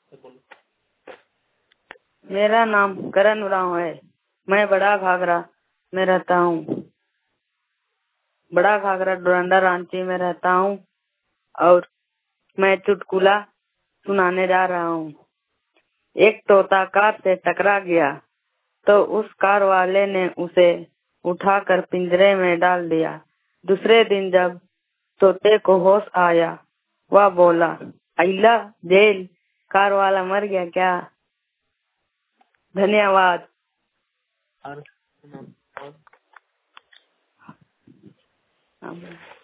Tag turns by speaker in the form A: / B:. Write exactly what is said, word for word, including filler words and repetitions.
A: मेरा नाम करण उरांव है। मैं बड़ा घाघरा में रहता हूँ। बड़ा घाघरा डोरंडा रांची में रहता हूँ और मैं चुटकुला सुनाने जा रहा हूँ। एक तोता कार से टकरा गया तो उस कार वाले ने उसे उठाकर पिंजरे में डाल दिया। दूसरे दिन जब तोते को होश आया, वह बोला, अल्लाह जेल, कार वाला मर गया क्या? धन्यवाद। और